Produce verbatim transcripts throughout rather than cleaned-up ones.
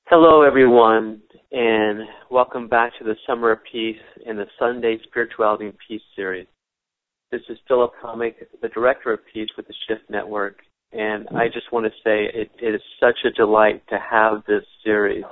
Hello, everyone, and welcome back to the Summer of Peace and the Sunday Spirituality and Peace series. This is Philip Homick, the Director of Peace with the Shift Network, and I just want to say it, it is such a delight to have this series,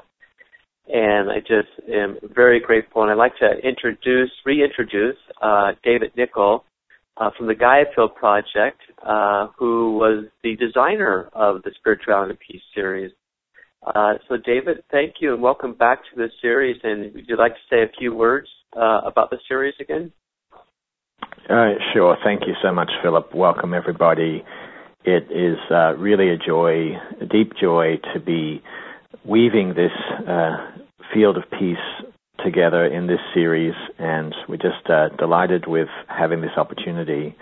and I just am very grateful, and I'd like to introduce, reintroduce uh, David Nichol uh, from the Gaia Field Project, uh, who was the designer of the Spirituality and Peace series. Uh, so, David, thank you, and welcome back to the series. And would you like to say a few words uh, about the series again? Uh, sure. Thank you so much, Philip. Welcome, everybody. It is uh, really a joy, a deep joy, to be weaving this uh, field of peace together in this series, and we're just uh, delighted with having this opportunity.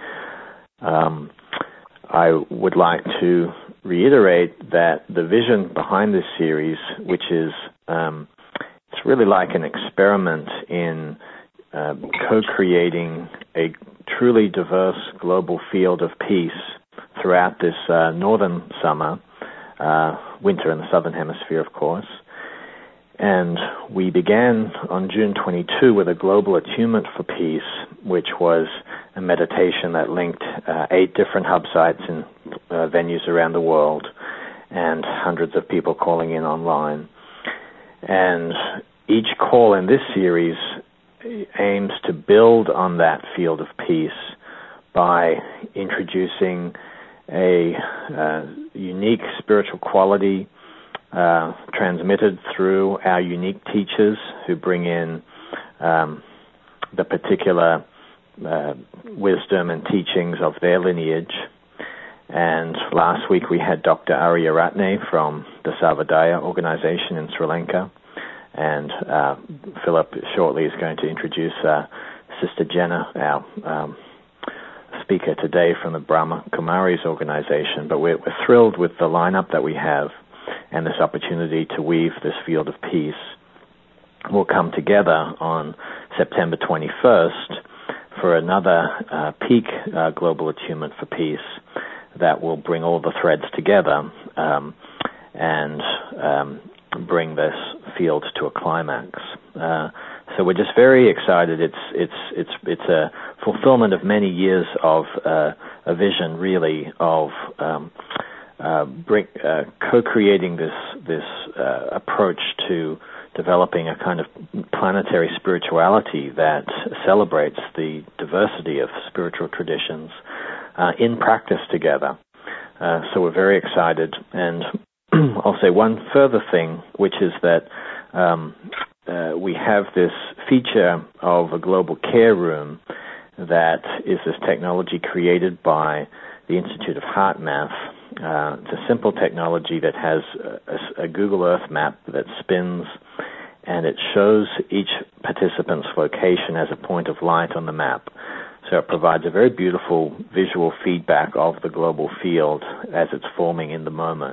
Um, I would like to reiterate that the vision behind this series, which is um, it's really like an experiment in uh, co-creating a truly diverse global field of peace throughout this uh, northern summer, uh, winter in the southern hemisphere, of course. And we began on June twenty-second with a global attunement for peace, which was a meditation that linked uh, eight different hub sites in uh, venues around the world and hundreds of people calling in online. And each call in this series aims to build on that field of peace by introducing a uh, unique spiritual quality Uh, transmitted through our unique teachers who bring in um, the particular uh, wisdom and teachings of their lineage. And last week we had Doctor Arya Ratne from the Sarvodaya organization in Sri Lanka. And uh, Philip shortly is going to introduce uh, Sister Jenna, our um, speaker today from the Brahma Kumaris organization. But we're, we're thrilled with the lineup that we have, and this opportunity to weave this field of peace. Will come together on September twenty-first for another uh, peak uh, global attunement for peace that will bring all the threads together um, and um, bring this field to a climax. Uh, so we're just very excited. It's it's it's it's a fulfillment of many years of uh, a vision, really, of um, Uh, bring, uh, co-creating this this uh, approach to developing a kind of planetary spirituality that celebrates the diversity of spiritual traditions uh, in practice together. Uh, so we're very excited. And I'll say one further thing, which is that um, uh, we have this feature of a global care room that is this technology created by the Institute of HeartMath. Uh, it's a simple technology that has a, a Google Earth map that spins, and it shows each participant's location as a point of light on the map. So it provides a very beautiful visual feedback of the global field as it's forming in the moment.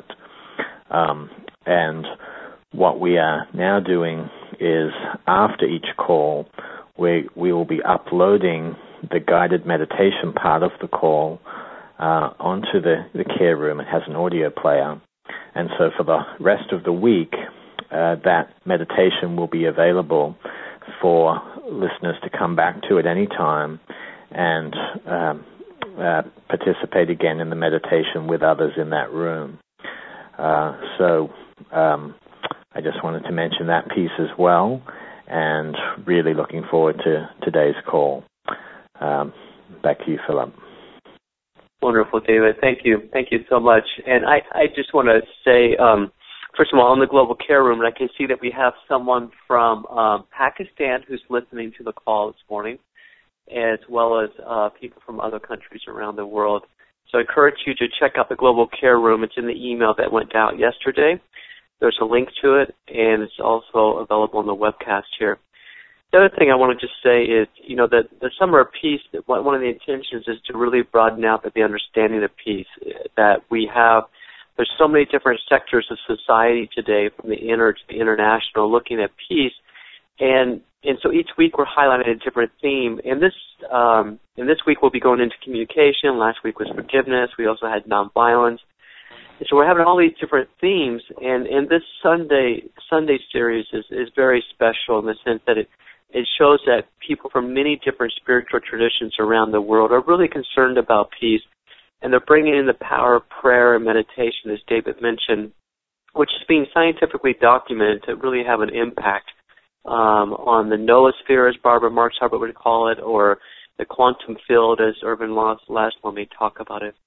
Um, and what we are now doing is, after each call, we, we will be uploading the guided meditation part of the call Uh, onto the, the care room. It has an audio player. And so for the rest of the week, uh, that meditation will be available for listeners to come back to at any time and um, uh, participate again in the meditation with others in that room. Uh, so um, I just wanted to mention that piece as well, and really looking forward to today's call. Um, back to you, Philip. Wonderful, David. Thank you. Thank you so much. And I, I just want to say, um, first of all, on the Global Care Room, I can see that we have someone from um, Pakistan who's listening to the call this morning, as well as uh, people from other countries around the world. So I encourage you to check out the Global Care Room. It's in the email that went out yesterday. There's a link to it, and it's also available on the webcast here. The other thing I want to just say is, you know, that the Summer of Peace, one of the intentions is to really broaden out the understanding of peace, that we have, there's so many different sectors of society today, from the inner to the international, looking at peace. And and so each week we're highlighting a different theme. And this um, and this week we'll be going into communication. Last week was forgiveness. We also had nonviolence. And so we're having all these different themes. And, and this Sunday Sunday series is, is very special in the sense that it, it shows that people from many different spiritual traditions around the world are really concerned about peace, and they're bringing in the power of prayer and meditation, as David mentioned, which is being scientifically documented to really have an impact um, on the noosphere, as Barbara Marxhart would call it, or the quantum field, as Irvin Laszlo may talk about it.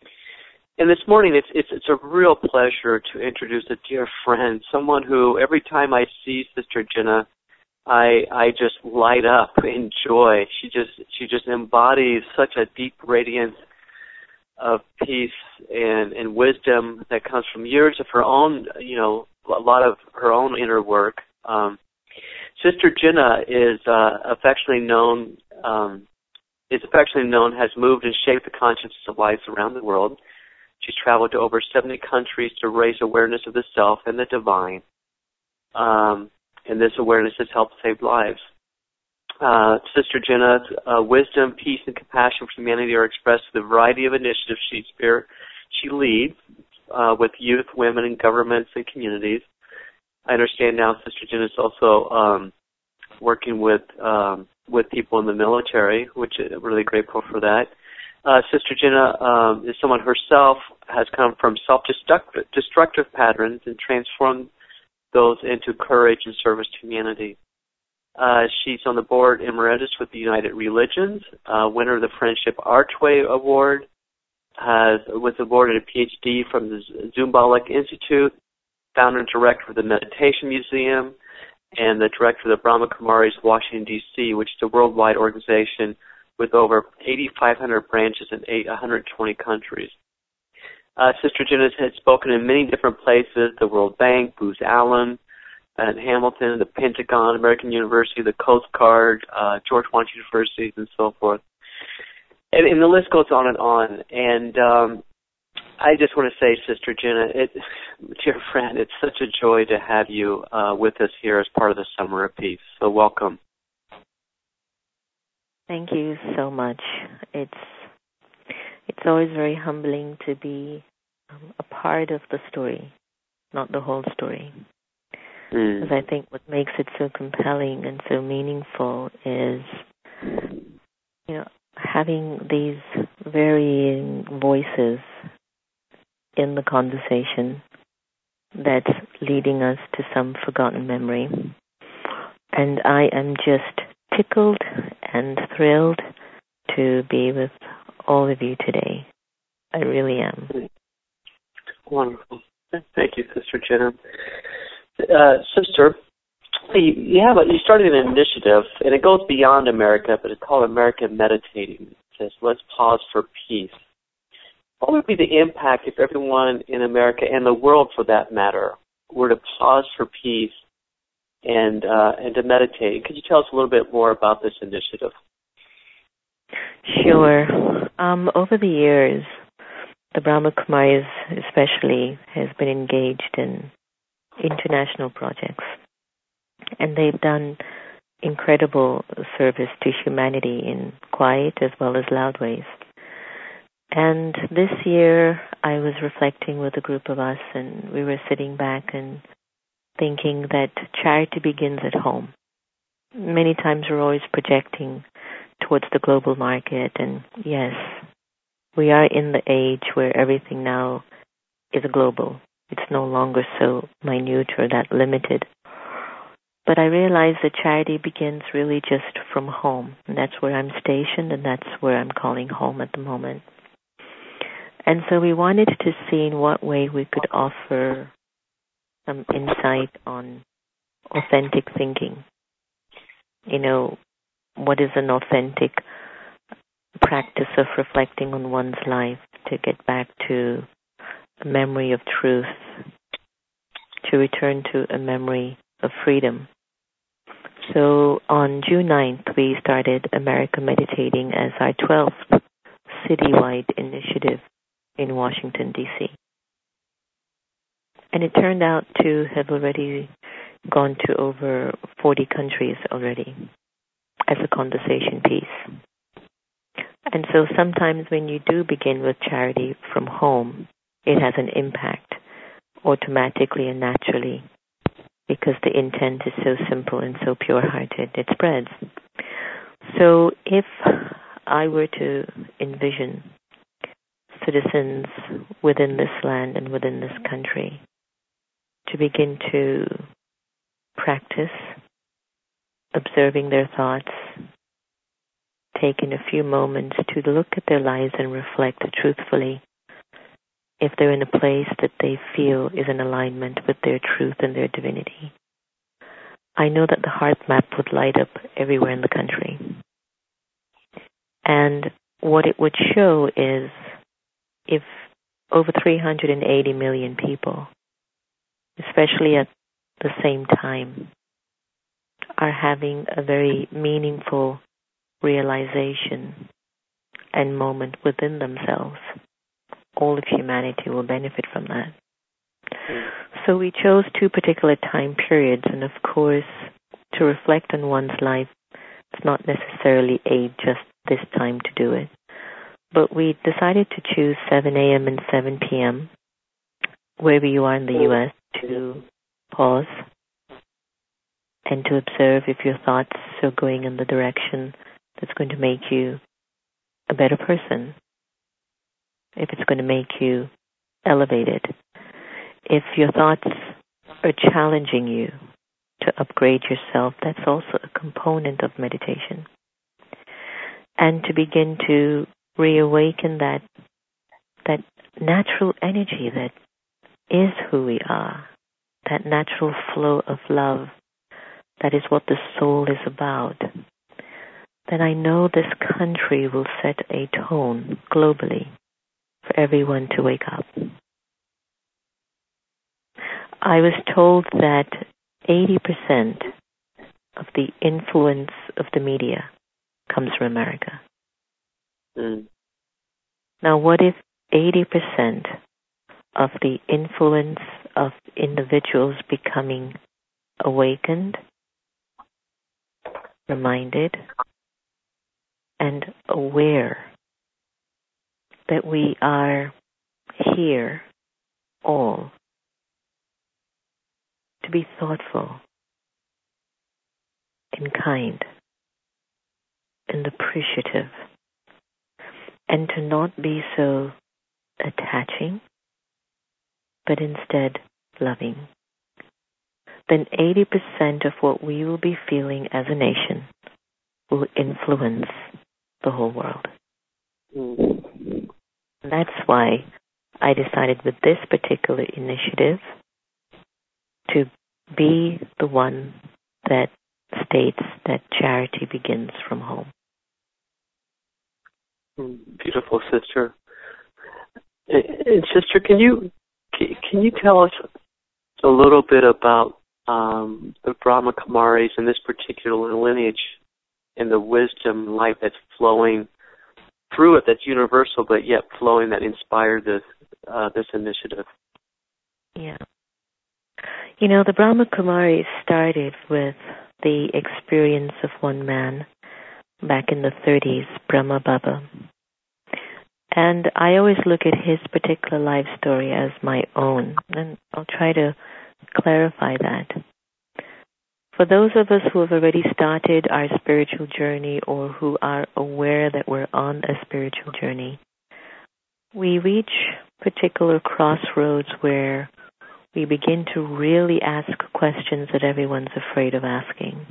And this morning, it's, it's it's a real pleasure to introduce a dear friend, someone who every time I see Sister Jenna, I I just light up in joy. She just she just embodies such a deep radiance of peace and, and wisdom that comes from years of her own, you know, a lot of her own inner work. Um, Sister Jenna is uh, affectionately known um, is affectionately known has moved and shaped the consciousness of lives around the world. She's traveled to over seventy countries to raise awareness of the self and the divine. Um, and this awareness has helped save lives. Uh, Sister Jenna's uh, wisdom, peace, and compassion for humanity are expressed through the variety of initiatives she, spirit, she leads uh, with youth, women, and governments and communities. I understand now Sister Jenna is also um, working with um, with people in the military, which I'm really grateful for that. Uh, Sister Jenna um, is someone herself has come from self-destructive destructive patterns and transformed those into courage and service to humanity. Uh, she's on the board emeritus with the United Religions, uh, winner of the Friendship Archway Award, has was awarded a P H D from the Zumbalik Institute, founder and director of the Meditation Museum, and the director of the Brahma Kumaris Washington, D C, which is a worldwide organization with over eighty-five hundred branches in one hundred twenty countries. Uh, Sister Jenna has spoken in many different places, the World Bank, Booz Allen, and Hamilton, the Pentagon, American University, the Coast Guard, uh, George Washington University, and so forth. And, and the list goes on and on. And um, I just want to say, Sister Jenna, it, dear friend, it's such a joy to have you uh, with us here as part of the Summer of Peace. So welcome. Thank you so much. It's it's always very humbling to be um, a part of the story, not the whole story. Mm. Because I think what makes it so compelling and so meaningful is, you know, having these varying voices in the conversation that's leading us to some forgotten memory. And I am just tickled and thrilled to be with all of you today. I really am. Wonderful. Thank you, Sister Jenna. Uh, sister, you, you have a, you started an initiative, and it goes beyond America, but it's called America Meditating. It says, let's pause for peace. What would be the impact if everyone in America, and the world for that matter, were to pause for peace and uh, and to meditate? Could you tell us a little bit more about this initiative? Sure. Um, over the years, the Brahma Kumaris especially has been engaged in international projects, and they've done incredible service to humanity in quiet as well as loud ways. And this year, I was reflecting with a group of us, and we were sitting back and thinking that charity begins at home. Many times we're always projecting towards the global market, and yes, we are in the age where everything now is global. It's no longer so minute or that limited. But I realize that charity begins really just from home, and that's where I'm stationed, and that's where I'm calling home at the moment. And so we wanted to see in what way we could offer some insight on authentic thinking. You know, what is an authentic practice of reflecting on one's life to get back to a memory of truth, to return to a memory of freedom. So on June ninth, we started America Meditating as our twelfth citywide initiative in Washington, D C And it turned out to have already gone to over forty countries already as a conversation piece. And so sometimes when you do begin with charity from home, it has an impact automatically and naturally, because intent is so simple and so pure-hearted, it spreads. So if I were to envision citizens within this land and within this country to begin to practice observing their thoughts, taking a few moments to look at their lives and reflect truthfully if they're in a place that they feel is in alignment with their truth and their divinity. I know that the heart map would light up everywhere in the country. And what it would show is if over three hundred eighty million people, especially at the same time, are having a very meaningful realization and moment within themselves, all of humanity will benefit from that. So we chose two particular time periods, and of course, to reflect on one's life, it's not necessarily a just this time to do it. But we decided to choose seven a.m. and seven p.m., wherever you are in the U S, to pause and to observe if your thoughts are going in the direction that's going to make you a better person, if it's going to make you elevated, if your thoughts are challenging you to upgrade yourself, that's also a component of meditation. And to begin to reawaken that that natural energy that is who we are, that natural flow of love, that is what the soul is about, then I know this country will set a tone globally for everyone to wake up. I was told that eighty percent of the influence of the media comes from America. Mm. Now, what if eighty percent of the influence of individuals becoming awakened, reminded, and aware that we are here all to be thoughtful and kind and appreciative, and to not be so attaching, but instead loving, then eighty percent of what we will be feeling as a nation will influence the whole world. Mm. That's why I decided with this particular initiative to be the one that states that charity begins from home. Beautiful, sister. And sister, can you can you tell us a little bit about um, the Brahma Kumaris and this particular lineage and the wisdom and light that's flowing through it, that's universal, but yet flowing, that inspired this uh, this initiative? Yeah. You know, the Brahma Kumaris started with the experience of one man back in the thirties, Brahma Baba. And I always look at his particular life story as my own, and I'll try to clarify that. For those of us who have already started our spiritual journey or who are aware that we're on a spiritual journey, we reach particular crossroads where we begin to really ask questions that everyone's afraid of asking.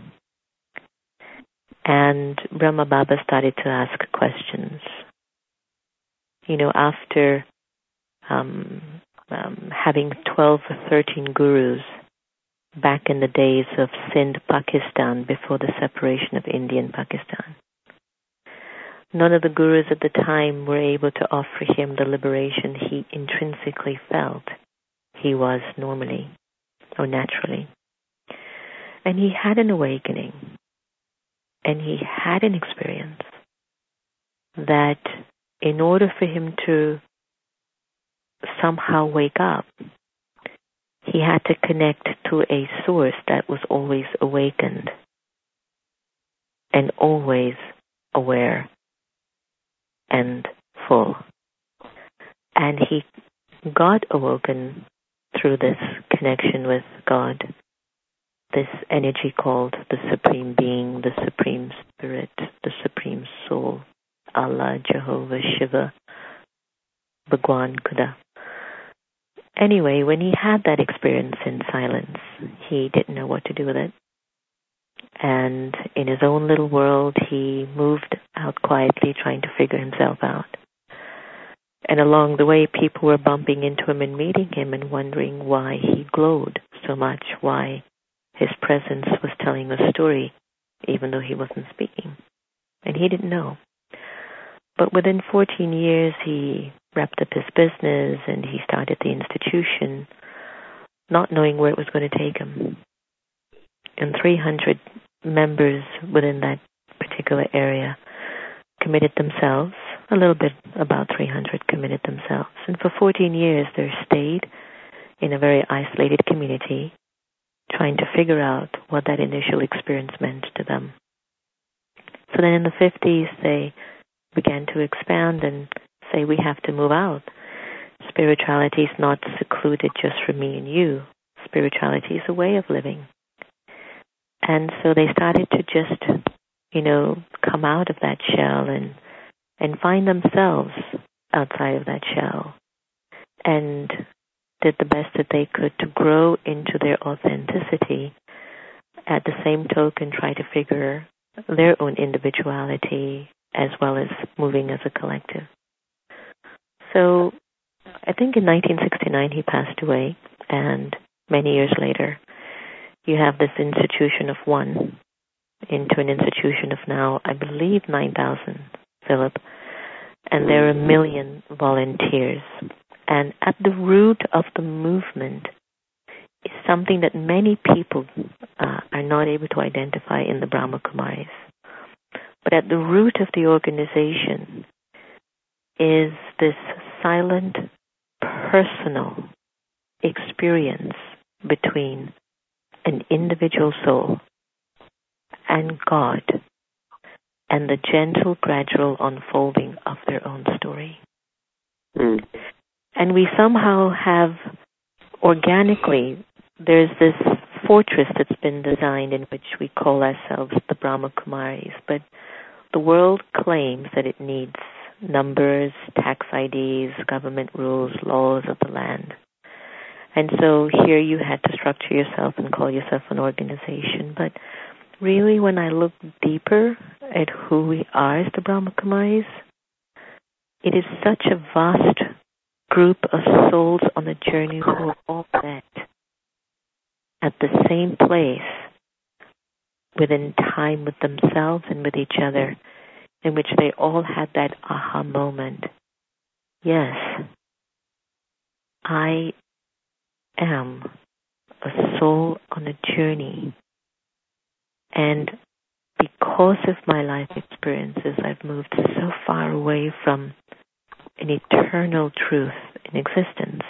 And Brahma Baba started to ask questions. You know, after um, um, having twelve or thirteen gurus back in the days of Sindh, Pakistan, before the separation of India and Pakistan, none of the gurus at the time were able to offer him the liberation he intrinsically felt he was normally or naturally. And he had an awakening, and he had an experience that in order for him to somehow wake up, he had to connect to a source that was always awakened and always aware and full. And he got awoken through this connection with God this energy called the Supreme Being, the Supreme Spirit, the Supreme Soul, Allah, Jehovah, Shiva, Bhagwan, Khuda. Anyway, when he had that experience in silence, he didn't know what to do with it. And in his own little world, he moved out quietly, trying to figure himself out. And along the way, people were bumping into him and meeting him and wondering why he glowed so much, why his presence was telling a story, even though he wasn't speaking. And he didn't know. But within fourteen years, he wrapped up his business and he started the institution, not knowing where it was going to take him. And three hundred members within that particular area committed themselves, a little bit about three hundred committed themselves. And for fourteen years, they stayed in a very isolated community, trying to figure out what that initial experience meant to them. So then in the fifties, they began to expand and say, we have to move out. Spirituality is not secluded just for me and you. Spirituality is a way of living. And so they started to just, you know, come out of that shell and and find themselves outside of that shell, and did the best that they could to grow into their authenticity. At the same token, try to figure their own individuality as well as moving as a collective. So I think in nineteen sixty-nine he passed away, and many years later you have this institution of one into an institution of now, I believe, nine thousand, Philip, and there are a million volunteers. And at the root of the movement is something that many people uh, are not able to identify in the Brahma Kumaris. But at the root of the organization is this silent, personal experience between an individual soul and God, and the gentle, gradual unfolding of their own story. Mm. And we somehow have, organically, there's this fortress that's been designed in which we call ourselves the Brahma Kumaris, but the world claims that it needs numbers, tax I Ds, government rules, laws of the land. And so here you had to structure yourself and call yourself an organization. But really, when I look deeper at who we are as the Brahma Kumaris, it is such a vast group of souls on a journey who are all met at the same place within time with themselves and with each other, in which they all had that aha moment. Yes, I am a soul on a journey, and because of my life experiences, I've moved so far away from an eternal truth in existence.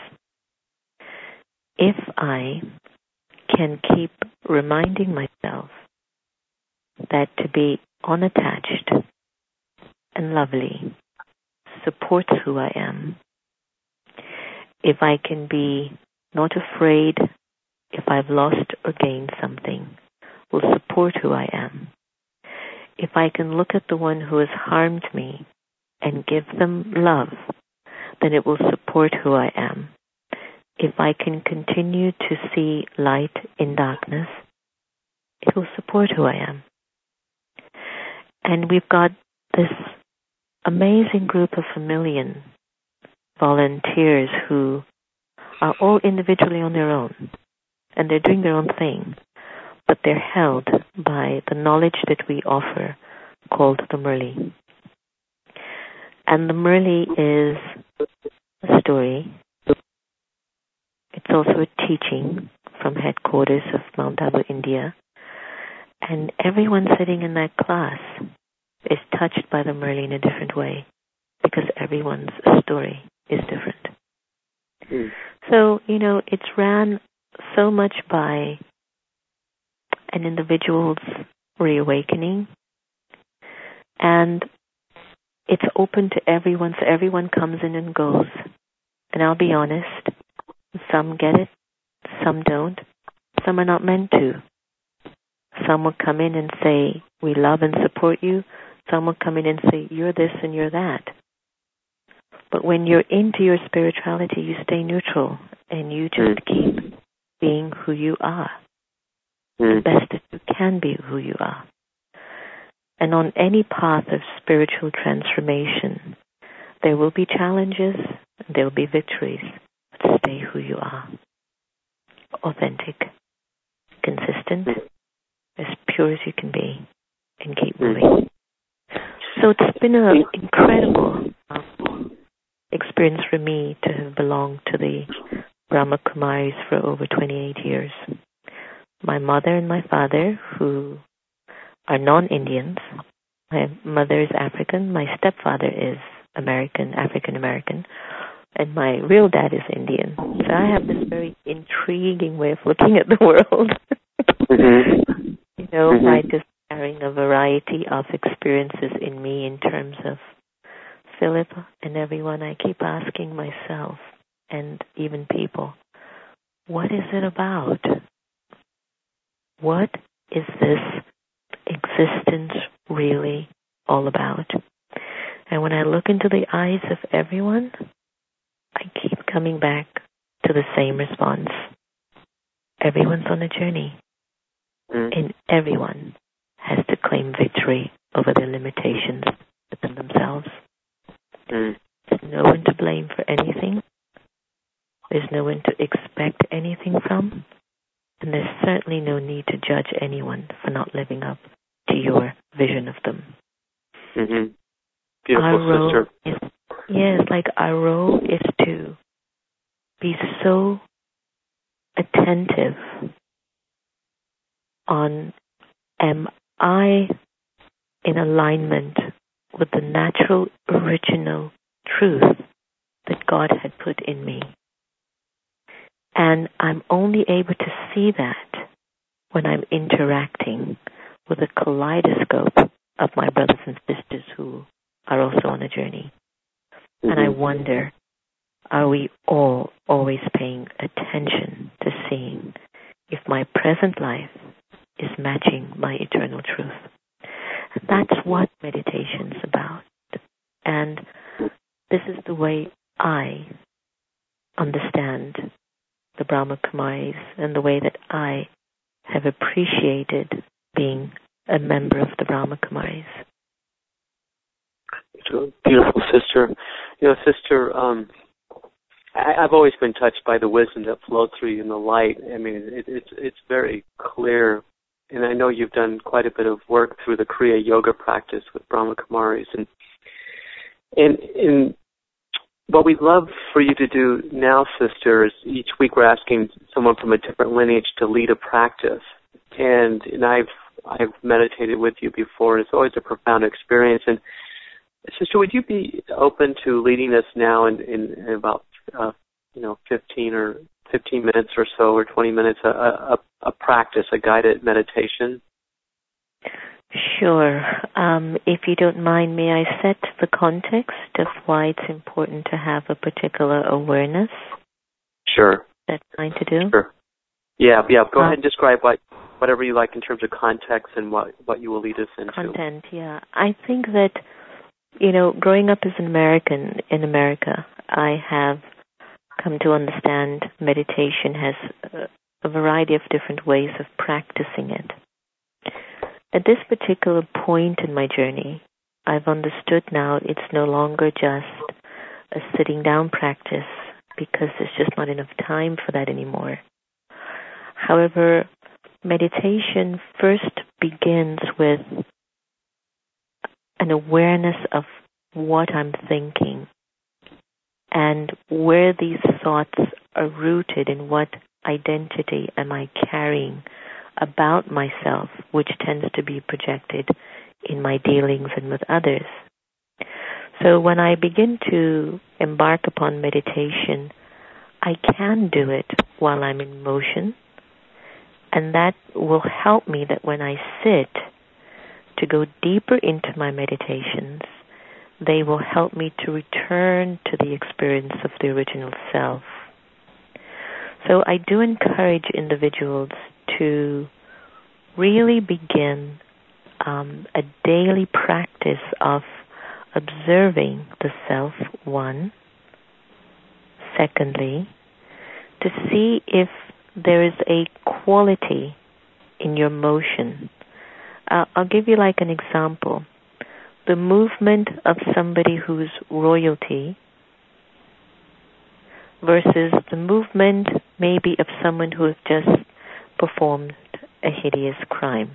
If I can keep reminding myself that to be unattached and lovely supports who I am, if I can be not afraid if I've lost or gained something, will support who I am. If I can look at the one who has harmed me and give them love, then it will support who I am. If I can continue to see light in darkness, it will support who I am. And we've got this amazing group of a million volunteers who are all individually on their own, and they're doing their own thing, but they're held by the knowledge that we offer called the Murli. And the Murli is a story. It's also a teaching from headquarters of Mount Abu, India. And everyone sitting in that class is touched by the Murli in a different way, because everyone's story is different. Mm. So, you know, it's ran so much by an individual's reawakening, and it's open to everyone, so everyone comes in and goes. And I'll be honest, some get it, some don't, some are not meant to. Some will come in and say, we love and support you. Some will come in and say, you're this and you're that. But when you're into your spirituality, you stay neutral and you just mm. keep being who you are. Mm. The best that you can be who you are. And on any path of spiritual transformation, there will be challenges, there will be victories, but stay who you are. Authentic, consistent, as pure as you can be, and keep moving. So it's been an incredible um, experience for me to have belonged to the Brahma Kumaris for over twenty-eight years. My mother and my father, who are non-Indians, my mother is African, my stepfather is American, African-American, and my real dad is Indian. So I have this very intriguing way of looking at the world. Mm-hmm. You know, mm-hmm. by just carrying a variety of experiences in me in terms of Philip and everyone. I keep asking myself and even people, what is it about? What is this existence really all about? And when I look into the eyes of everyone, I keep coming back to the same response. Everyone's on a journey, mm. and everyone has to claim victory over their limitations within themselves. Mm. There's no one to blame for anything. There's no one to expect anything from. And there's certainly no need to judge anyone for not living up to your vision of them. Mm-hmm. Beautiful, our role sister. Is, yes, like our role is to be so attentive on, am I in alignment with the natural, original truth that God had put in me? And I'm only able to see that when I'm interacting with a kaleidoscope of my brothers and sisters who are also on a journey. Mm-hmm. And I wonder, are we all always paying attention to seeing if my present life is matching my eternal truth? And that's what meditation's about. And this is the way I understand the Brahma Kumaris and the way that I have appreciated being a member of the Brahma Kumaris. Beautiful, sister. You know, sister, um, I, I've always been touched by the wisdom that flows through you and the light. I mean, it, it's it's very clear, and I know you've done quite a bit of work through the Kriya Yoga practice with Brahma Kumaris, and and and what we'd love for you to do now, sister, is each week we're asking someone from a different lineage to lead a practice, and and I've I've meditated with you before. It's always a profound experience, and sister, would you be open to leading us now in, in, in about uh, you know fifteen or fifteen minutes or so, or twenty minutes, a, a, a practice, a guided meditation? Sure. Um, if you don't mind, may I set the context of why it's important to have a particular awareness? Sure. That's fine to do? Sure. Yeah, yeah. Go um, ahead and describe what, whatever you like in terms of context and what, what you will lead us into. Content, yeah. I think that, you know, growing up as an American in America, I have come to understand meditation has a, a variety of different ways of practicing it. At this particular point in my journey, I've understood now it's no longer just a sitting down practice because there's just not enough time for that anymore. However, meditation first begins with an awareness of what I'm thinking and where these thoughts are rooted, in what identity am I carrying about myself, which tends to be projected in my dealings and with others. So when I begin to embark upon meditation, I can do it while I'm in motion, and that will help me that when I sit to go deeper into my meditations, they will help me to return to the experience of the original self. So I do encourage individuals to really begin um, a daily practice of observing the self, one. Secondly, to see if there is a quality in your motion. Uh, I'll give you like an example. The movement of somebody who's royalty versus the movement maybe of someone who has just performed a hideous crime.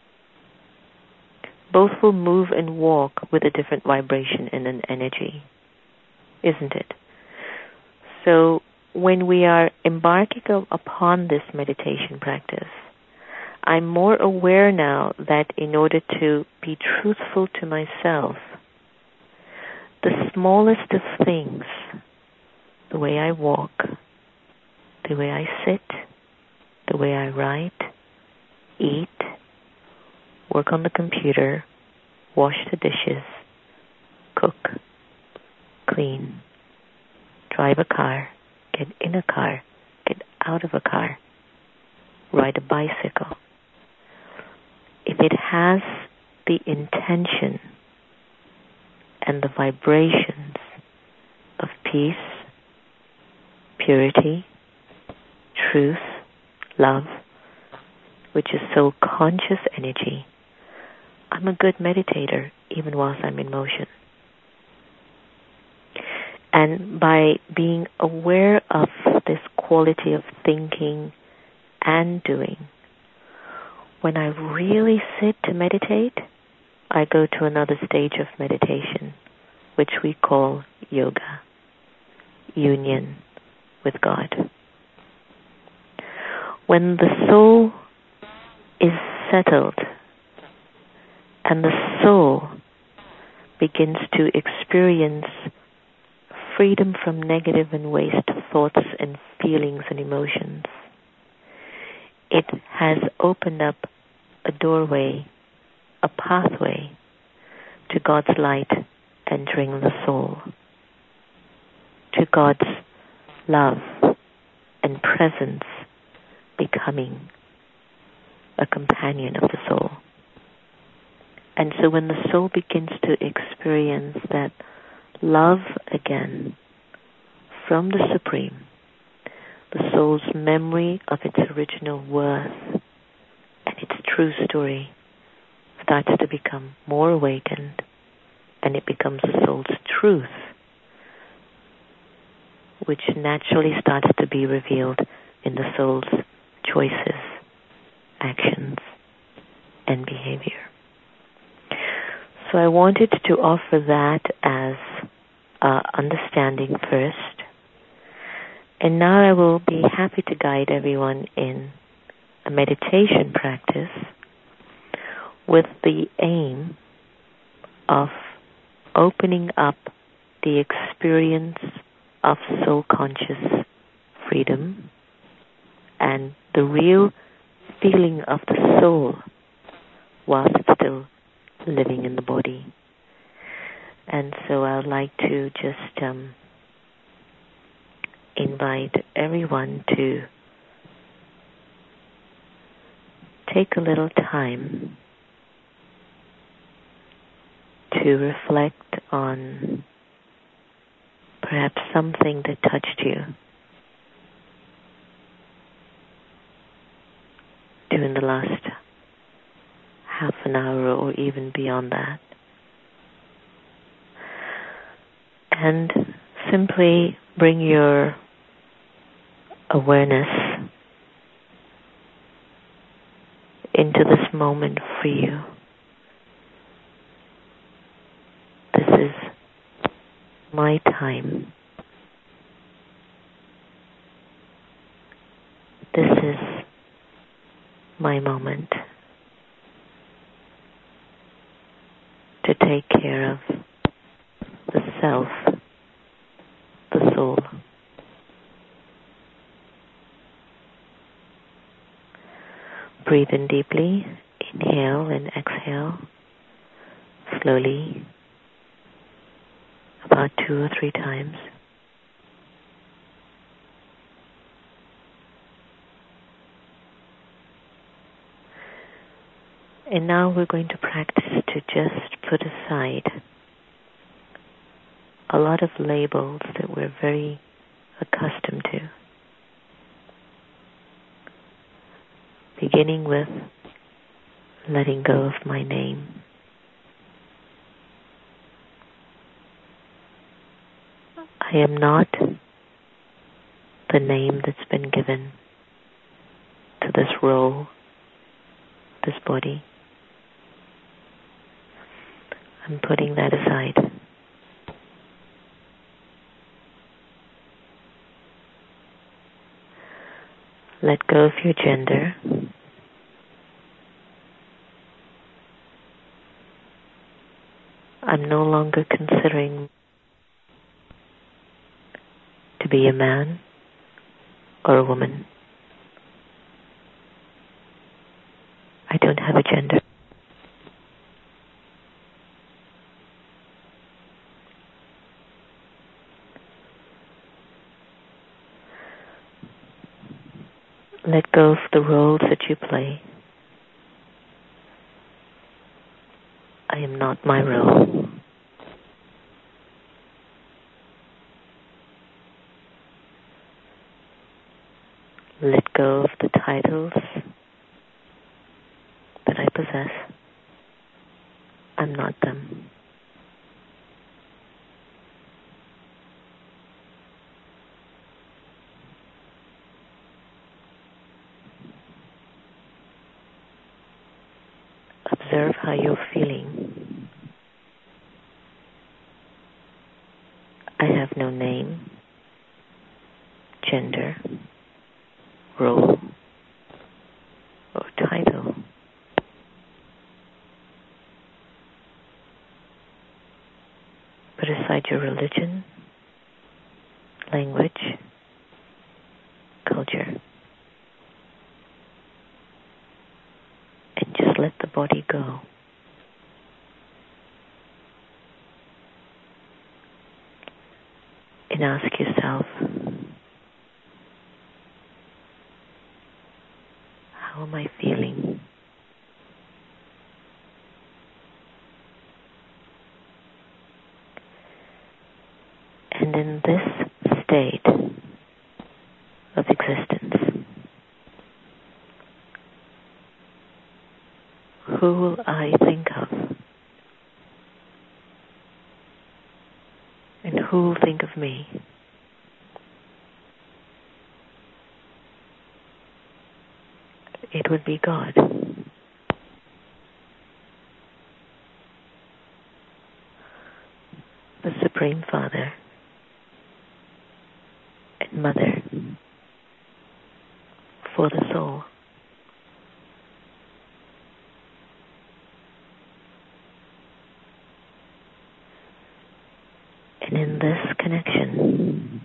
Both will move and walk with a different vibration and an energy, isn't it? So when we are embarking upon this meditation practice, I'm more aware now that in order to be truthful to myself, the smallest of things, the way I walk, the way I sit, the way I write, eat, work on the computer, wash the dishes, cook, clean, drive a car, get in a car, get out of a car, ride a bicycle. If it has the intention and the vibrations of peace, purity, truth, love, which is soul conscious energy, I'm a good meditator even whilst I'm in motion. And by being aware of this quality of thinking and doing, when I really sit to meditate, I go to another stage of meditation, which we call yoga, union with God. When the soul is settled and the soul begins to experience freedom from negative and waste thoughts and feelings and emotions, it has opened up a doorway, a pathway to God's light entering the soul, to God's love and presence becoming a companion of the soul. And so when the soul begins to experience that love again from the Supreme, the soul's memory of its original worth and its true story starts to become more awakened, and it becomes the soul's truth, which naturally starts to be revealed in the soul's choices, actions, and behavior. So I wanted to offer that as uh, understanding first. And now I will be happy to guide everyone in a meditation practice with the aim of opening up the experience of soul conscious freedom and the real feeling of the soul whilst it's still living in the body. And so I would like to just um, invite everyone to take a little time to reflect on perhaps something that touched you during the last half an hour or even beyond that. And simply bring your awareness into this moment for you. This is my time. This is my moment to take care of the self, the soul. Breathe in deeply, inhale and exhale slowly, about two or three times. And now we're going to practice to just put aside a lot of labels that we're very accustomed to. Beginning with letting go of my name. I am not the name that's been given to this role, this body. I'm putting that aside. Let go of your gender. I'm no longer considering to be a man or a woman. I don't have a gender. Let go of the roles that you play. I am not my role. Let go of the titles that I possess. I'm not them. Observe how you're feeling. I have no name, gender, role, or title. Put aside your religion, language, culture, and just let the body go. And ask yourself, how am I feeling? And in this state of existence, who will I think of? And who will think of me? It would be God. The Supreme Father and Mother for the soul. And in this connection,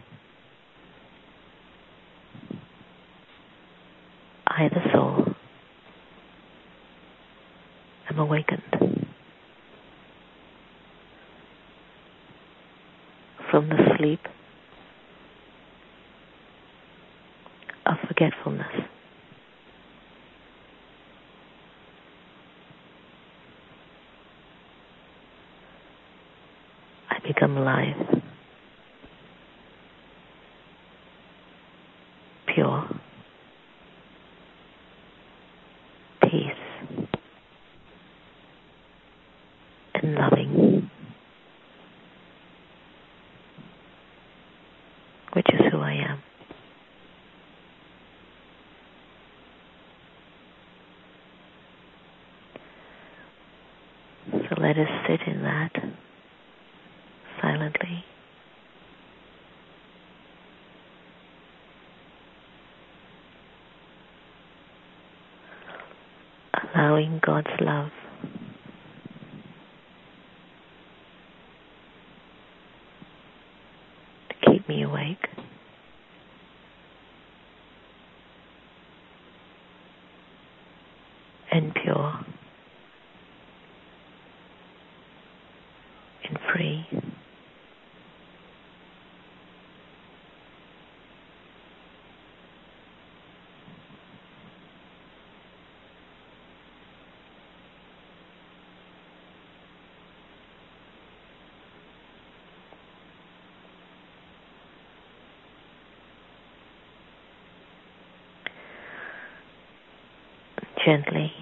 I, the soul, am awakened from the sleep of forgetfulness. I become alive, pure, peace, and loving, which is who I am. So let us sit in that silently. Allowing God's love to keep me awake. And pure. And free. gently.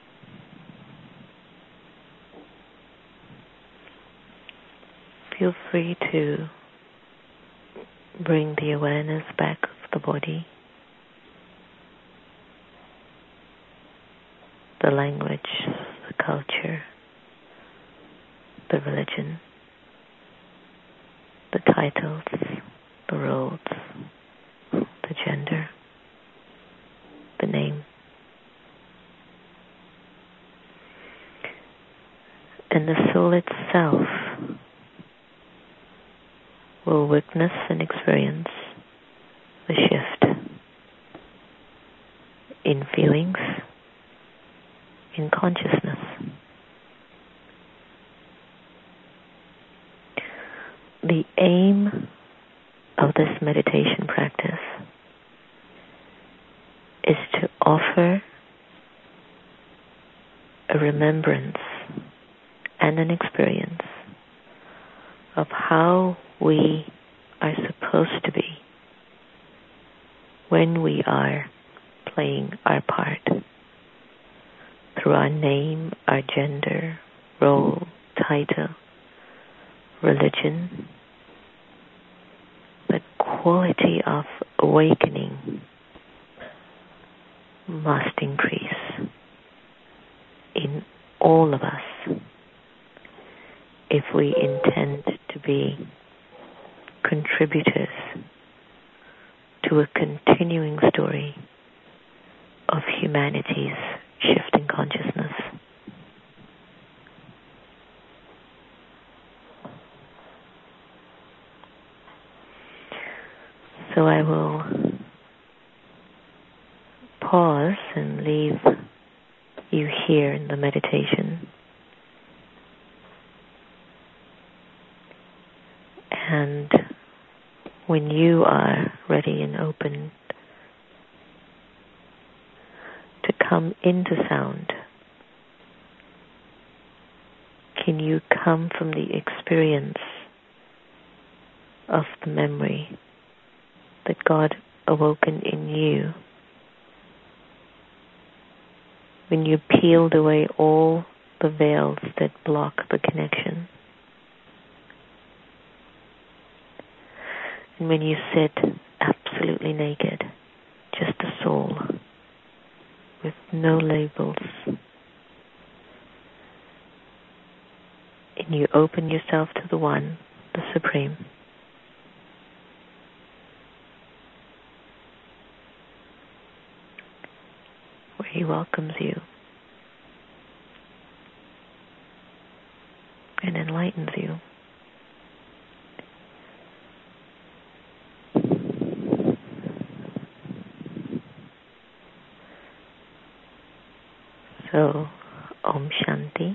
Feel free to bring the awareness back of the body, the language, the culture, the religion, the titles, the roles, the gender, the name. And the soul itself will witness and experience the shift in feelings, in consciousness. The aim of this meditation practice is to offer a remembrance and an experience of how we are supposed to be when we are playing our part through our name, our gender, role, title, religion. The quality of awakening must increase in all of us if we intend to be contributors to a continuing story of humanity's shifting consciousness. So I will pause and leave you here in the meditation. And when you are ready and open to come into sound, can you come from the experience of the memory that God awoken in you when you peeled away all the veils that block the connection? And when you sit absolutely naked, just a soul, with no labels, and you open yourself to the One, the Supreme, where He welcomes you and enlightens you. So, Om Shanti.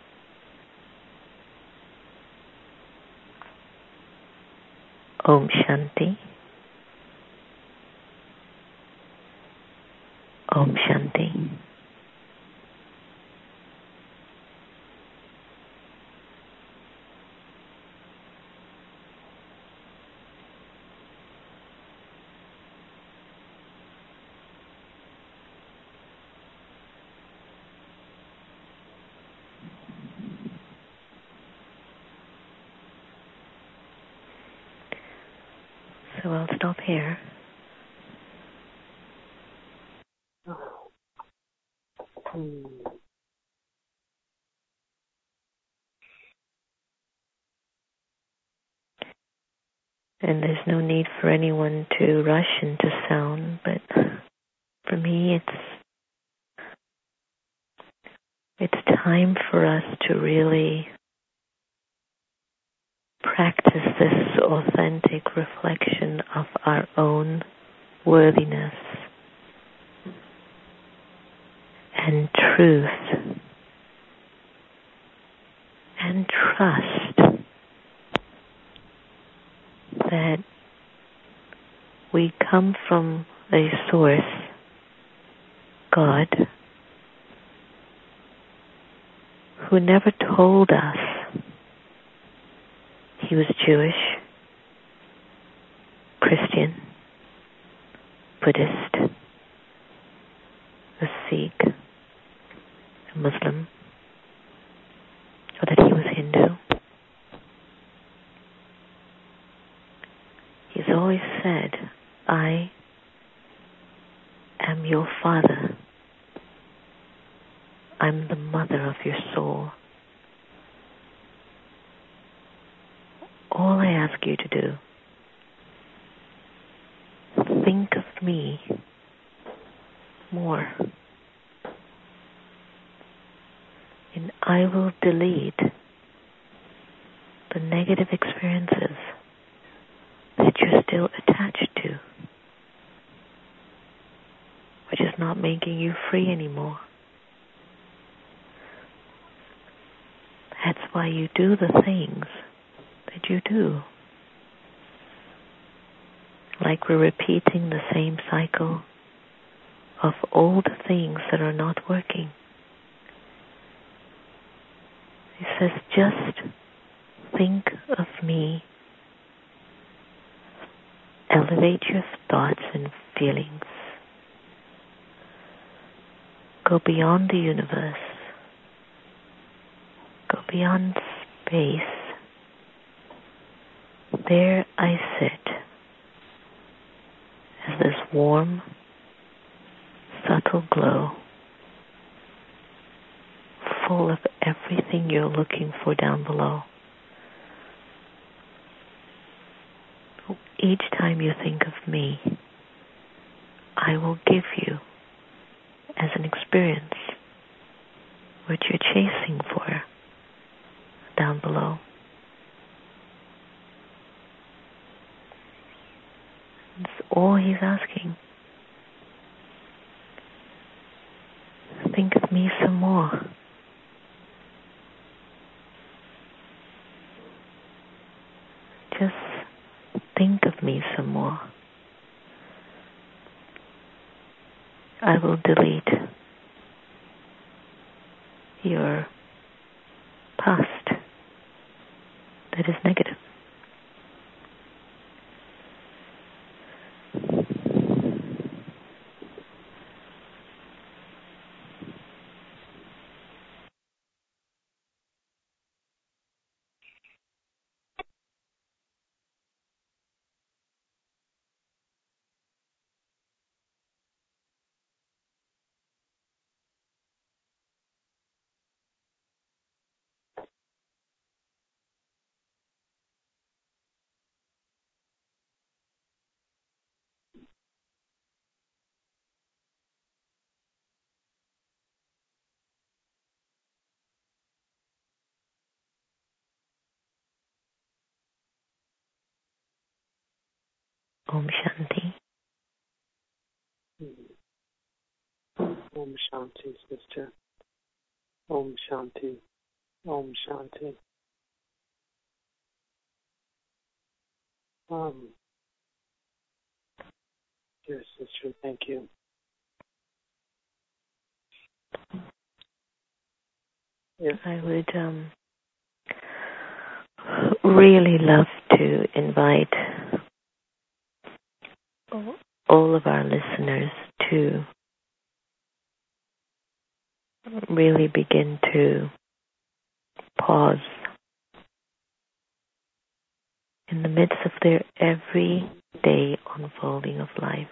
Om Shanti. Om Shanti. So I'll stop here. And there's no need for anyone to rush into sound, but for me it's it's time for us to really practice this authentic reflection of our own worthiness and truth and trust that we come from a source, God, who never told us He was Jewish, Christian, Buddhist, a Sikh, Muslim or that he was Hindu. He's always said, I am your father. I'm the mother of your soul. All I ask you to do, think of me more, and I will delete the negative experiences that you're still attached to, which is not making you free anymore. That's why you do the things that you do. Like we're repeating the same cycle of old things that are not working. He says, just think of me. Elevate your thoughts and feelings. Go beyond the universe. Go beyond space. There I sit as this warm, subtle glow, full of everything you're looking for down below. Each time you think of me, I will give you as an experience what you're chasing for down below. That's all he's asking. Think of me some more. Just think of me some more. I will delete your past that is negative. Om Shanti. Om Shanti, sister. Om Shanti. Om Shanti. Um, dear sister, thank you. Yes. I would um, really love to invite all of our listeners to really begin to pause in the midst of their everyday unfolding of life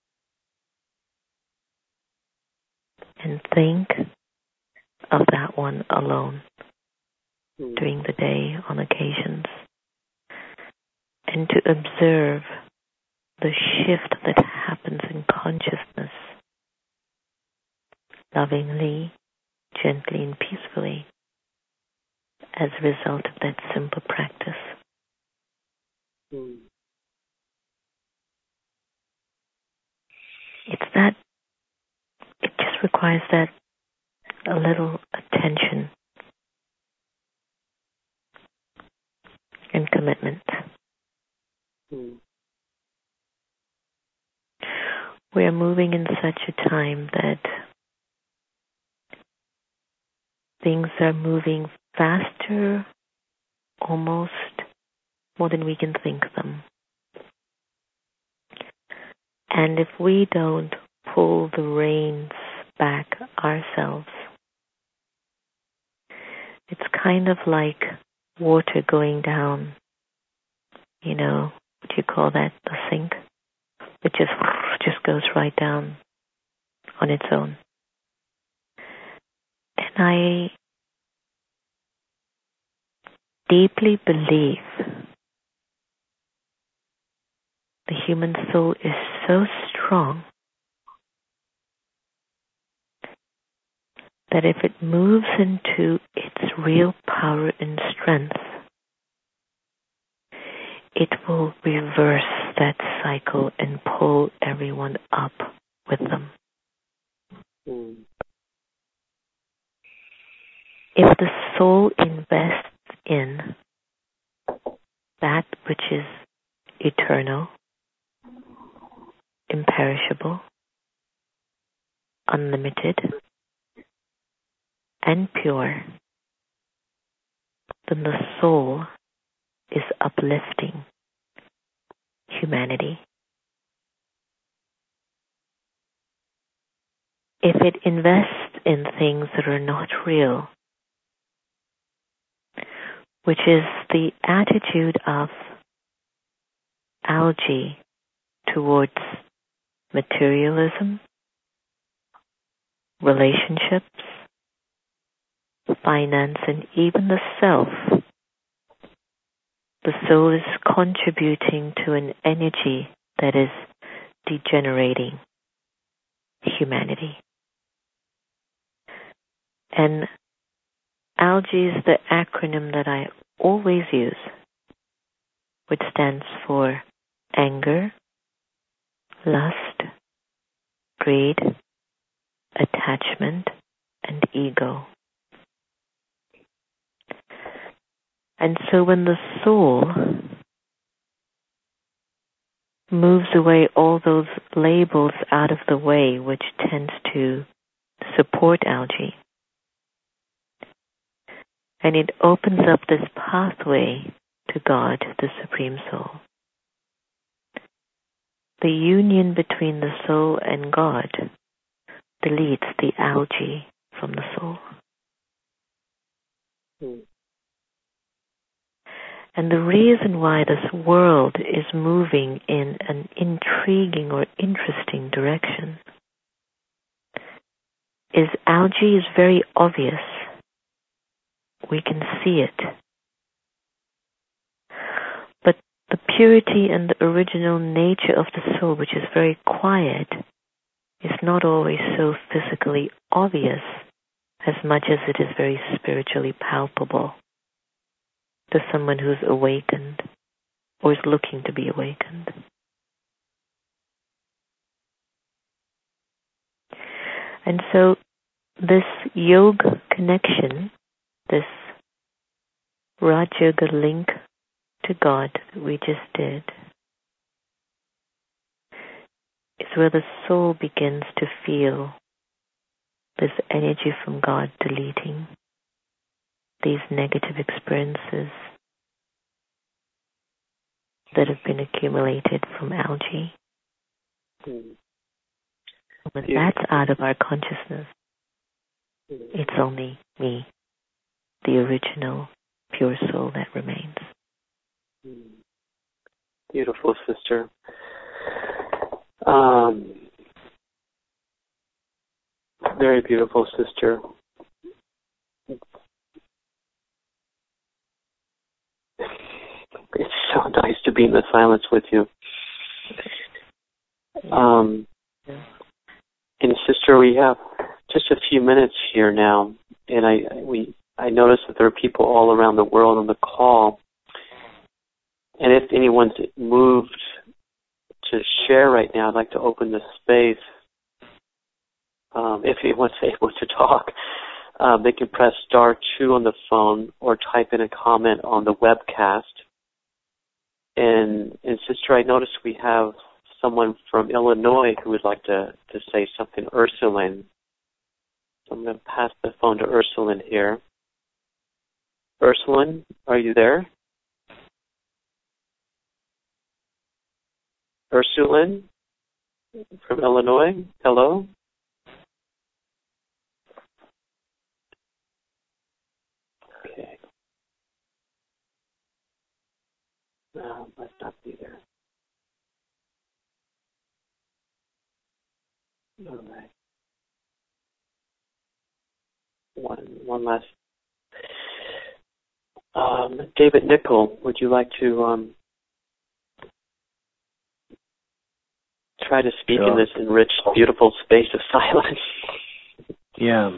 and think of that one alone mm. during the day on occasions, and to observe the shift that happens in consciousness lovingly, gently, and peacefully as a result of that simple practice. Mm. It's that, it just requires that a little attention and commitment. Mm. We are moving in such a time that things are moving faster, almost more than we can think them. And if we don't pull the reins back ourselves It's kind of like water going down, you know, what do you call that, the sink? It just, just goes right down on its own. And I deeply believe the human soul is so strong that if it moves into its real power and strength, it will reverse that cycle and pull everyone up with them. Mm. If the soul invests in that which is eternal, imperishable, unlimited, and pure, then the soul is uplifting humanity. If it invests in things that are not real, which is the attitude of algae towards materialism, relationships, finance, and even the self, the soul is contributing to an energy that is degenerating humanity. And algae is the acronym that I always use, which stands for anger, lust, greed, attachment, and ego. And so when the soul moves away all those labels out of the way, which tends to support algae, and it opens up this pathway to God, the Supreme Soul, the union between the soul and God deletes the algae from the soul. Mm. And the reason why this world is moving in an intriguing or interesting direction is algae is very obvious. We can see it. But the purity and the original nature of the soul, which is very quiet, is not always so physically obvious as much as it is very spiritually palpable to someone who's awakened or is looking to be awakened. And so this yoga connection, this Raj Yoga link to God that we just did, is where the soul begins to feel this energy from God deleting these negative experiences that have been accumulated from algae. Mm. When Yeah. that's out of our consciousness, Mm. it's only me, the original pure soul that remains. Mm. Beautiful, sister. Um, very beautiful, sister. It's so nice to be in the silence with you. Um, and sister, we have just a few minutes here now, and I we I noticed that there are people all around the world on the call. And if anyone's moved to share right now, I'd like to open the space. Um, if anyone's able to talk, um, they can press star two on the phone or type in a comment on the webcast. And, and sister, I noticed we have someone from Illinois who would like to, to say something, Ursuline. So I'm going to pass the phone to Ursuline here. Ursuline, are you there? Ursuline from Illinois, hello? All right. One, one last. Um, David Nichol, would you like to um, try to speak sure. in this enriched, beautiful space of silence? Yeah.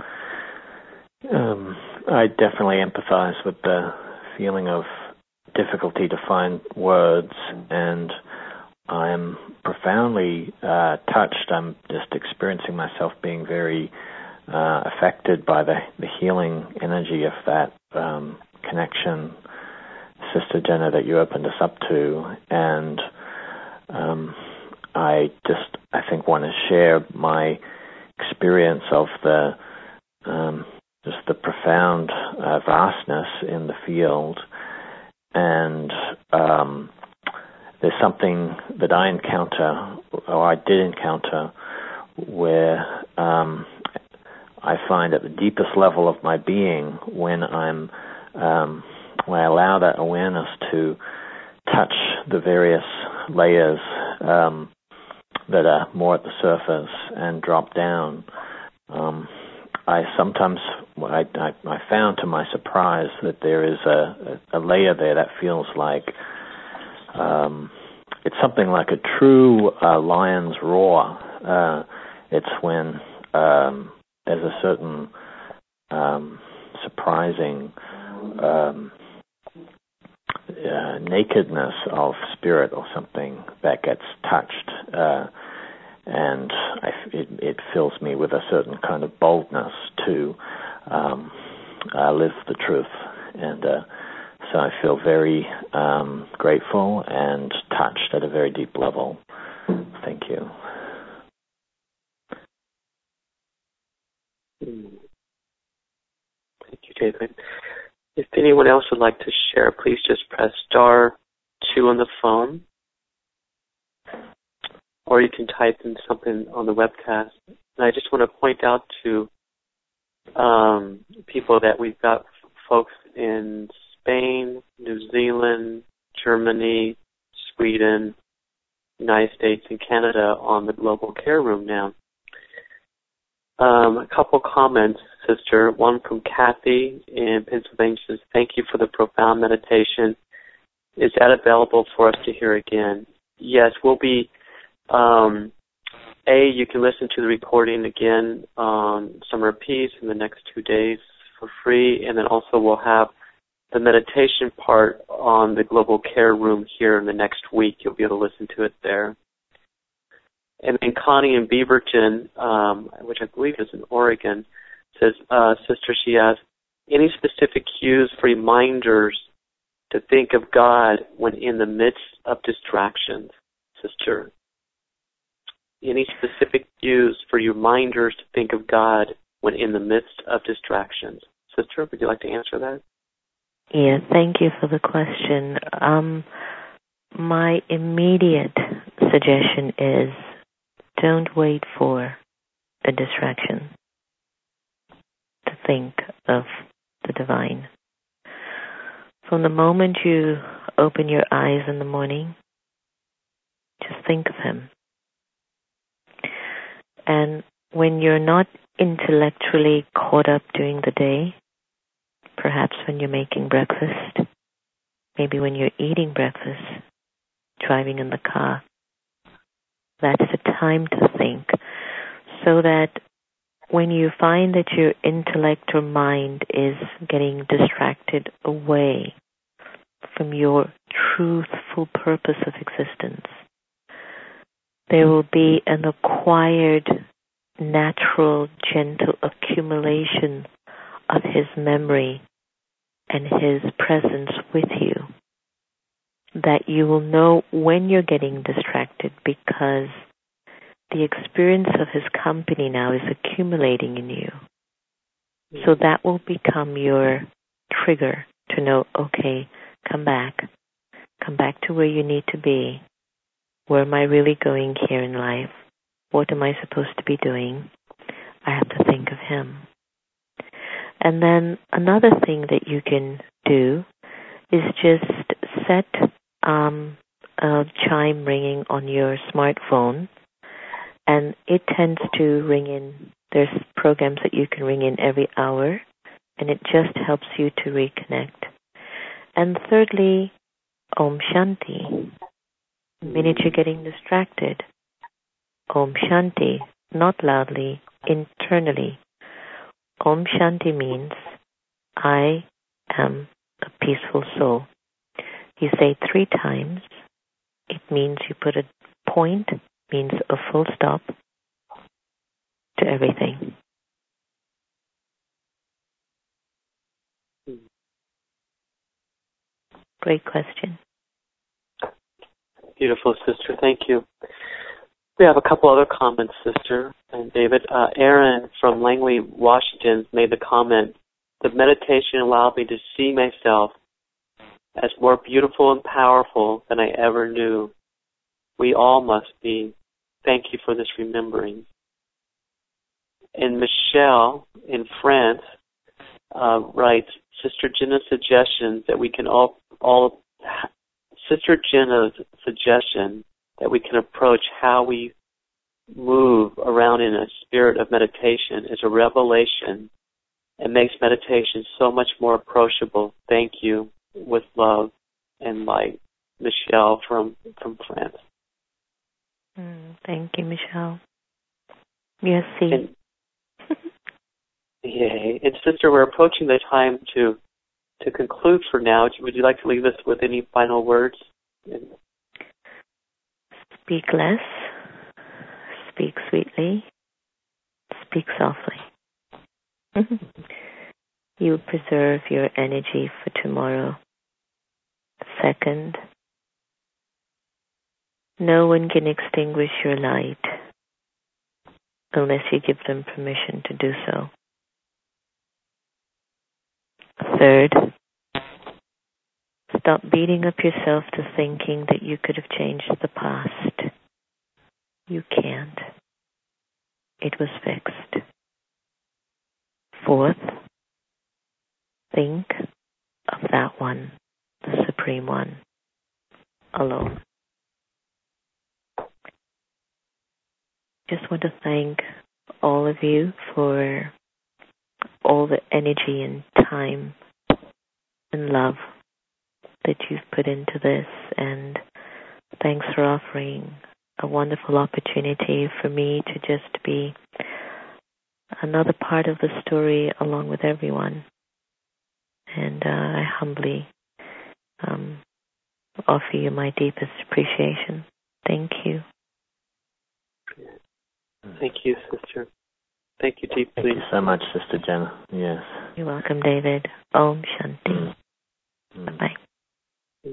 Um, I definitely empathize with the feeling of difficulty to find words, and I'm profoundly uh, touched. I'm just experiencing myself being very uh, affected by the, the healing energy of that um, connection, Sister Jenna, that you opened us up to. And um, I just, I think, want to share my experience of the um, just the profound uh, vastness in the field. And um, there's something that I encounter, or I did encounter, where um, I find at the deepest level of my being, when I'm um, when I allow that awareness to touch the various layers um, that are more at the surface and drop down, um, I sometimes, I, I, I found to my surprise that there is a, a layer there that feels like, um, it's something like a true uh, lion's roar. Uh, it's when um, there's a certain um, surprising um, uh, nakedness of spirit or something that gets touched. Uh, And I, it, it fills me with a certain kind of boldness to um, uh, live the truth. And uh, so I feel very um, grateful and touched at a very deep level. Thank you. Thank you, David. If anyone else would like to share, please just press star two on the phone, or you can type in something on the webcast. And I just want to point out to um, people that we've got folks in Spain, New Zealand, Germany, Sweden, United States, and Canada on the Global Care Room now. Um, a couple comments, sister. One from Kathy in Pennsylvania says, thank you for the profound meditation. Is that available for us to hear again? Yes, we'll be Um, A, you can listen to the recording again on Summer Peace in the next two days for free, and then also we'll have the meditation part on the Global Care Room here in the next week. You'll be able to listen to it there. And then Connie in Beaverton, um, which I believe is in Oregon, says, uh, Sister, she asks, any specific cues for reminders to think of God when in the midst of distractions, Sister? Any specific cues for reminders to think of God when in the midst of distractions? Sister, would you like to answer that? Yeah, thank you for the question. Um, my immediate suggestion is don't wait for a distraction to think of the divine. From the moment you open your eyes in the morning, just think of him. And when you're not intellectually caught up during the day, perhaps when you're making breakfast, maybe when you're eating breakfast, driving in the car, that's the time to think, so that when you find that your intellect or mind is getting distracted away from your truthful purpose of existence, there will be an acquired, natural, gentle accumulation of his memory and his presence with you, that you will know when you're getting distracted, because the experience of his company now is accumulating in you. So that will become your trigger to know, okay, come back. Come back to where you need to be. Where am I really going here in life? What am I supposed to be doing? I have to think of him. And then another thing that you can do is just set um, a chime ringing on your smartphone And it tends to ring in. There's programs that you can ring in every hour, and it just helps you to reconnect. And thirdly, Om Shanti. The minute you're getting distracted, Om Shanti, not loudly, internally. Om Shanti means I am a peaceful soul. You say three times. It means you put a point, means a full stop to everything. Great question. Beautiful, sister. Thank you. We have a couple other comments, sister and David. Uh, Aaron from Langley, Washington, made the comment, the meditation allowed me to see myself as more beautiful and powerful than I ever knew. We all must be. Thank you for this remembering. And Michelle in France uh, writes, Sister Jenna's suggestions that we can all, all, Sister Jenna's suggestion that we can approach how we move around in a spirit of meditation is a revelation and makes meditation so much more approachable. Thank you. With love and light. Michelle from, from France. Mm, thank you, Michelle. Yes, see. And, yay. And sister, we're approaching the time to to conclude for now. Would you like to leave us with any final words? Speak less. Speak sweetly. Speak softly. You preserve your energy for tomorrow. Second, no one can extinguish your light unless you give them permission to do so. Third, stop beating up yourself to thinking that you could have changed the past. You can't. It was fixed. Fourth, think of that one, the Supreme One, alone. Just want to thank all of you for all the energy and time and love that you've put into this, and thanks for offering a wonderful opportunity for me to just be another part of the story along with everyone. And uh, I humbly um, offer you my deepest appreciation. Thank you. Thank you, sister. Thank you deeply. Thank you so much, Sister Jenna. Yes. You're welcome, David. Om Shanti. Mm. Bye-bye.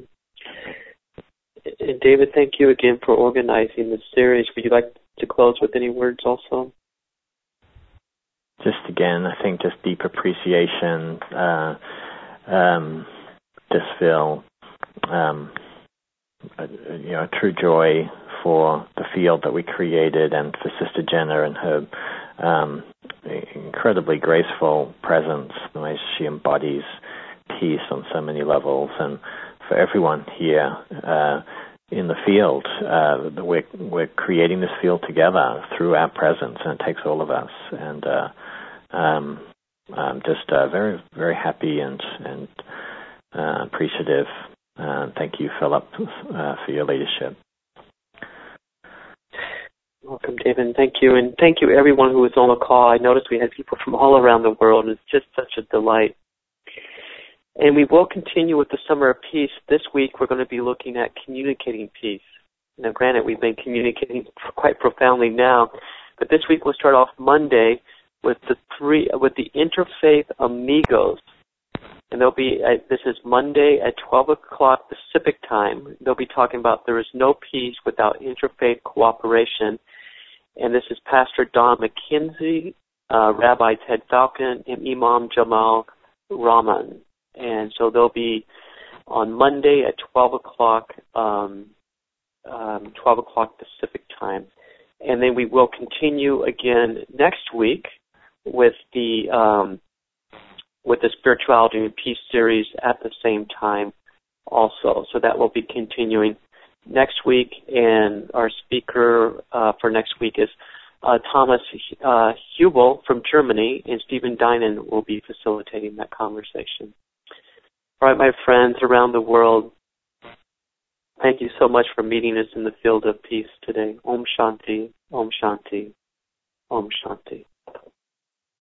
And David, thank you again for organizing this series. Would you like to close with any words also? Just again, I think just deep appreciation. Uh, um, just feel, um, a, you know, a true joy for the field that we created, and for Sister Jenna and her um, incredibly graceful presence, the way she embodies peace on so many levels, and for everyone here uh, in the field, uh, that we're we're creating this field together through our presence, and it takes all of us. And uh, um, I'm just uh, very very happy and and uh, appreciative. Uh, thank you, Philip, uh, for your leadership. Welcome, David. Thank you. And thank you, everyone who was on the call. I noticed we had people from all around the world. It's just such a delight. And we will continue with the Summer of Peace. This week, we're going to be looking at communicating peace. Now, granted, we've been communicating quite profoundly now, but this week we'll start off Monday with the three with the Interfaith Amigos. And they'll be, uh, this is Monday at twelve o'clock Pacific time. They'll be talking about there is no peace without interfaith cooperation. And this is Pastor Don McKenzie, uh, Rabbi Ted Falcon, and Imam Jamal Rahman. And so they'll be on Monday at twelve o'clock, um, um, twelve o'clock Pacific time. And then we will continue again next week with the, um, with the Spirituality and Peace series at the same time also. So that will be continuing next week, and our speaker uh, for next week is uh, Thomas uh, Hubel from Germany, and Stephen Dinan will be facilitating that conversation. All right, my friends around the world, thank you so much for meeting us in the field of peace today. Om Shanti, Om Shanti, Om Shanti.